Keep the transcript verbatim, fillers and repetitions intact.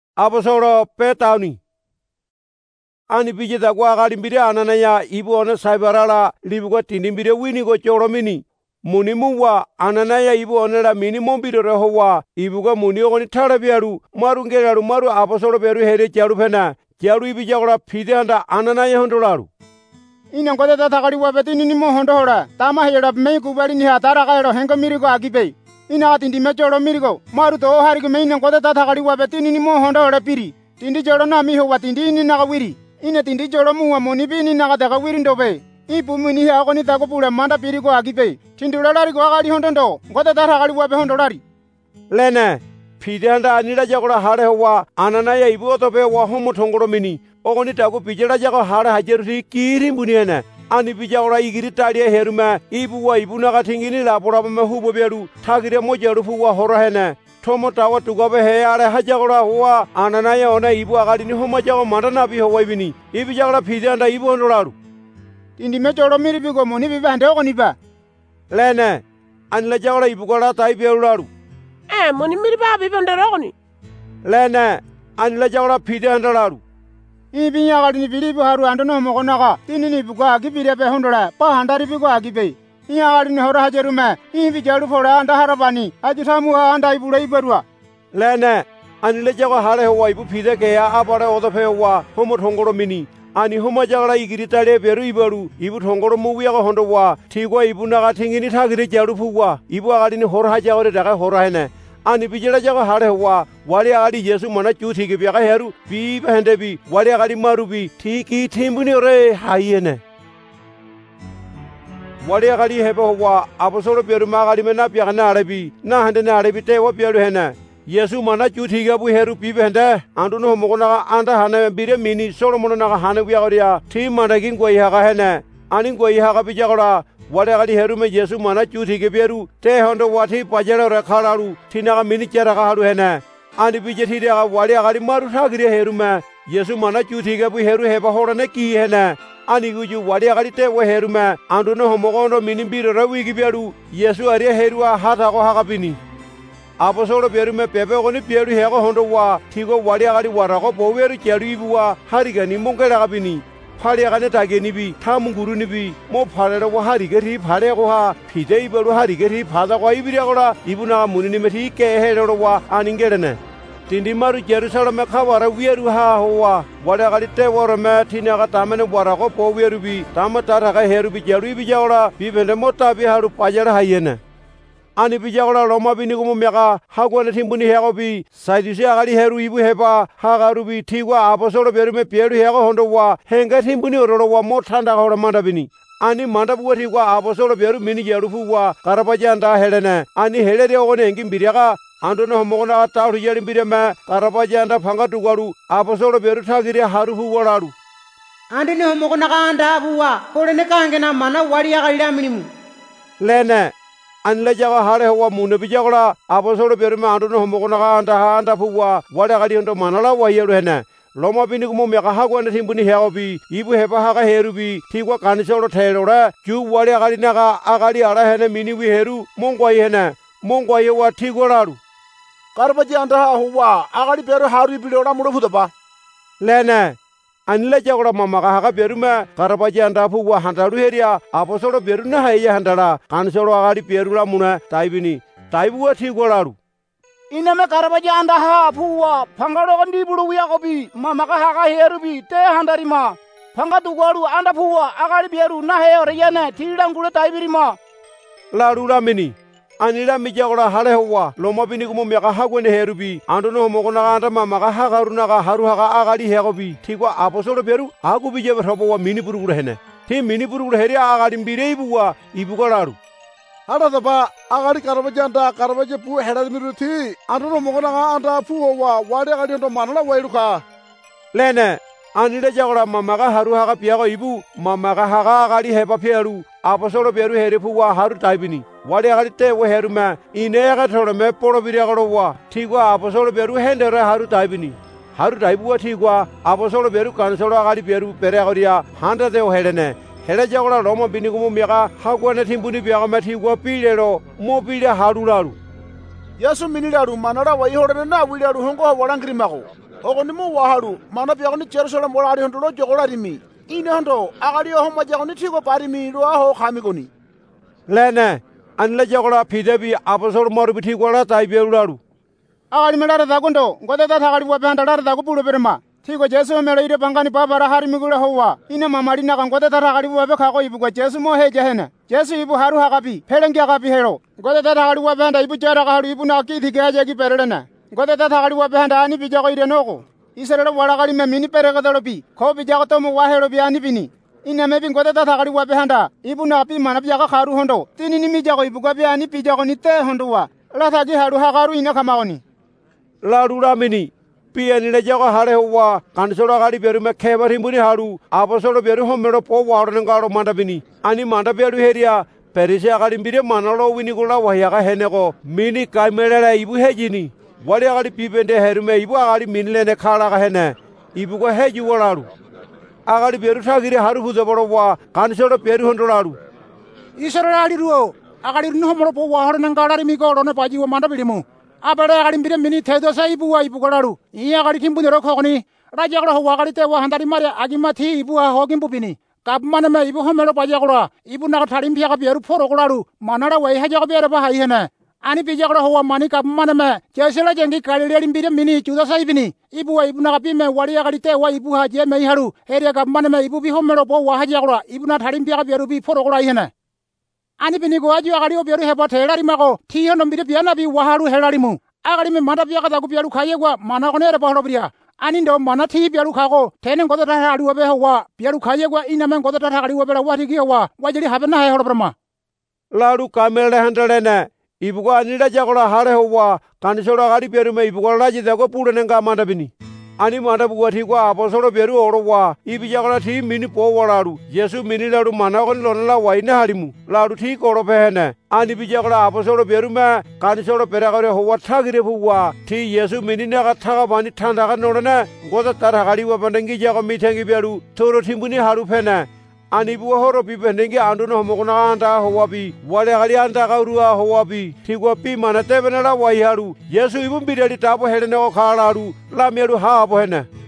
Apostle Petani. Ani bijita kwa kalimbire Ananaya ibu ona saibarala libugo tindimbire wini go choromini. Munimuwa Ananaya ibu onela mini mombiro rehowa ibugo muni ogoni tarabiaru marungeraru maru Apostle Peru here charu pena charu ibijagola pidanda Ananaya hondolaru. Ina ngoda takari wabeti nini mo hondola tama hera mei kubali ni hatara kairo hengo mirigo agipe. Ina tindi me choro mirigo maru to hari me ina ngoda takari wabeti nini mo hondola piri. Tindi choro na mi ho watindi ni nakawiri. Ina tindi choro muwa moni bini nakataka wiri ndobe. Ipu mini ha ogoni tako pula manda pirigo agipe. Tindi ulalari go agari hondondo ngoda takari wabe hondolari. Lene pidanda anira jagola hare howa Ananaya ibu otope wa homo tongoro mini. Ogoni tako pijera jago hare hajeruti kiri mbuniene. Ani pijagola igiri talia herume ibu wa ibu naga tingini la porabame hubo beru tagire mojerufu wa horahene. Tomo tawa tugobe he are hajagola howa Ananaya ona ibu agari ni homo jago mandana bi howa ibini. Ibu jagola pidanda ibu ondolaru. Tindi me choro miri bigo moni bibe hande ogoni ba. Lene anila jagola ibu gola tai berularu. Eh moni miri ba bibe ondolaru ogoni. Lene anila jagola pidanda laru. Ibi nyagari ni bilibu haru andono mokonaga tini ni bugo agibire be hondola pa handari bigo agibe. Nyagari ni hora hajerume ibi jaru fora anda harabani ajutamu anda ibura iberwa. Lene anile jago hare howa ibu pide ke ya abare odofe howa homo thongoro mini. Ani homo jagala igiri tale beru iberu ibu thongoro muwiya go hondo wa tigwa ibu naga tingini thagire jaru fuwa ibu agari ni hora hajagore daga hora hene. Ani bijela jago hare howa wali agari Yesu mana chuthi ke biaga heru bi behende bi wali agari maru bi tiki thimbuni ore hayene. Wali agari hebe howa Apostle Peru magari mena biaga na arabi na hande na arabi te wo peru hene. Yesu mana chuthi ke bu heru bi behende anduno mogona anda hane bire mini Solomon naga hane biaga thi managin goi haga hene. Ani goi haga bijagola wale gari herume Yesu mana chuthi ke beru te hondo wati pajero rekhalaru thinaga mini chera ga haru hene. Ani bije thidega wale gari maru thagire herume Yesu mana chuthi ke bu heru heba horane ki hene. Ani guju wale gari te wo herume anduno homogondo mini biro rawi ki beru Yesu ari herua hatha go haga bini. Apostle Peru me pepe goni peru hego hondo wa thigo wale gari warago boweru cheru ibuwa hariga ni mongera ga bini. Phale gane tage ni bi thamunguru ni bi mo phale ro hari ge ri phale go ha phidei beru hari ge ri phada go ibira gola ibuna munini methi ke he ro wa aningerene. Tindi maru Jerusalem me khawara wieru ha howa wala gali te wor me thina ga tamene wara go po wieru bi tamata ga heru bi jeru bi jawla bi bende mota bi haru pajara hayene. Ani bi jawla Roma bi ni go mega ha go ne thimbuni hego bi saidise agali heru ibu heba ha garu bi thigwa Apostle Peru me peru hego hondo wa henga thimbuni ro wa mo thanda ga manda bini. Ani manda bu thigwa Apostle Peru mini jeru fu wa karapajanda helene ani helere ogone engi biriaga andono mogona tauru yeri birema karapajanda phanga tugaru Apostle Peru thagire haru fu wararu. Andi ne mogona ka anda buwa polene kange na mana wariya galira minimu. Lene anle jaga hare howa mune bijagola Apostle Peru me andono mogona ka anda anda fuwa wala gali ondo manala wa yeru hene. Loma bini kumo mega hago ne thimbuni heobi ibu heba haga herubi thigwa kanisoro therora ju wale gali naga agali ara hene mini wi heru mongwa hene mongwa ye wa thigolaru. Karbaji anda huwa agali peru haru bilora mudo fudaba. Lene anile jagola mama ga haga peru me karbaji anda fuwa handaru heria Apostle Peru na haya handara kanisoro agali peru la muna taibini taibu thigolaru. Ina me karbaji anda ha puwa phangaro gondi bulu wiya gobi mama ga haga herubi te handari ma phanga dugaru anda puwa agali beru na he oriyane thirangule taibiri ma. Laru ramini anila mijagola hale howa loma bini kumo mega hagwene herubi andono mogona anda mama ga hagaru naga haru haga agali hegobi thigwa Apostle Peru agu bije robo wa mini burugure hene thi mini burugure heri agali mbire ibuwa ibugolaru. Hada daba agari karbaji anda karbaji pu hedad miruthi andono mogona anda pu wa wade gali ondo manala wairuka. Lene anile jagola mama ga haru haga piago ibu mama ga haga agali heba peru Apostle Peru herefu wa haru taibini wade gali te wo herume ine ga thore me poro biriagoro wa thigwa Apostle Peru hendera haru taibini haru taibu wa thigwa Apostle Peru kansolo agali peru peregoria handa te o hedene. Hele jagola Roma bini kumo mega hago ne thimbuni biaga me thigwa pilero mo pile haru laru. Yesu mini laru manara wai horene na wilaru hongo warangri mago. ogoni mo waharu mana piagoni Jerusalem olari hondo lo jogorarimi ine hondo agari ho majagoni thiko parimi lo ho khamigoni lene anle jagora phidebi abosor morbi thikora tai beularu agari melare dagundo ngode ta thagari wa banda dar dagu pulo berma thiko Jesu melo ire bangani babara harimi gule howa ine mamari na ngode ta thagari wa be khago ibu ko Jesu mo he jehena Jesu ibu haru hagapi phelengi hagapi hero ngode ta thagari wa banda ibu jara haru ibu na ki thike je ki perelena ngode ta thagari wa banda ani bijago ire noko Israel wala gari me mini perega dolopi ko bijago to mo wa hero bi ani bini ine me bin ngode ta thagari wa banda ibu na pi mana bijaga kharu hondo tinini mi jago ibu ko bi ani bijago ni te hondo wa la thagi haru hagaru ina kamagoni larura mini piani le jago hare howa kansora gari beru me khebari muni haru abosoro beru homero po warne ngaro manda bini ani manda beru heria perisia gari bire manalo wini gula wahyaga henego mini kaimela ibu hejini wali gari pipende herume ibu gari minle ne khala ga hene ibu ko heji walaru agari beru thagire haru huzo boro wa kansoro beru hondolaru Israel ruo agari no homero po warne ngaro mi ko ne paji wa manda bilimu abare agari bire mini thedo sai ibu wa ibu golaru iya agari kimbu ne rokhoni raja gora ho agari te wa handari mare agima thi ibu ha ho kimbu bini kap mane me ibu homero paja gora ibu na tharim phia ga beru phoro golaru manara wai ha jaga bere ba hai hene ani pija gora ho mani kap mane me jesela jengi kaliri bire mini chuda sai bini ibu wa ibu na pi me wari agari te wa ibu ha je me haru heria kap mane me ibu bi homero po wa ha jaga gora ibu na tharim phia ga beru bi phoro gora hene ani bini go aju agari o beru heba thelari mago thi hono bire piana bi waharu helari mu agari me manda pia ga dagu beru khaye gwa mana gone re bahro bria ani ndo mana thi beru khago thene goda ta haru obe howa beru khaye gwa ina men goda ta hagari obe wa thi gi howa wajiri habe na he hor brahma laru kamele handale ne ibu ko anira jagora hare howa kansora gari beru me ibu ko raji dago pure nenga manda bini ani manda buwa thi kwa abosoro beru orowa ibu jagora thi mini po walaru Yesu mini laru mana gon lonla waina harimu laru thi koro behene ani bi jagora abosoro beru me kansoro peragare howa thagire buwa thi Yesu mini na ga thaga bani thanda ga nodana goda tar hagari wa bandangi jago mithangi beru thoro thimbuni haru phena ani bu horo bi bendengi andu no mogona anda howa bi wale gari anda ga ruwa howa bi thigwa pi mana te benala wai haru Yesu ibu bideli tabo hedene o khalaru la meru ha bo hene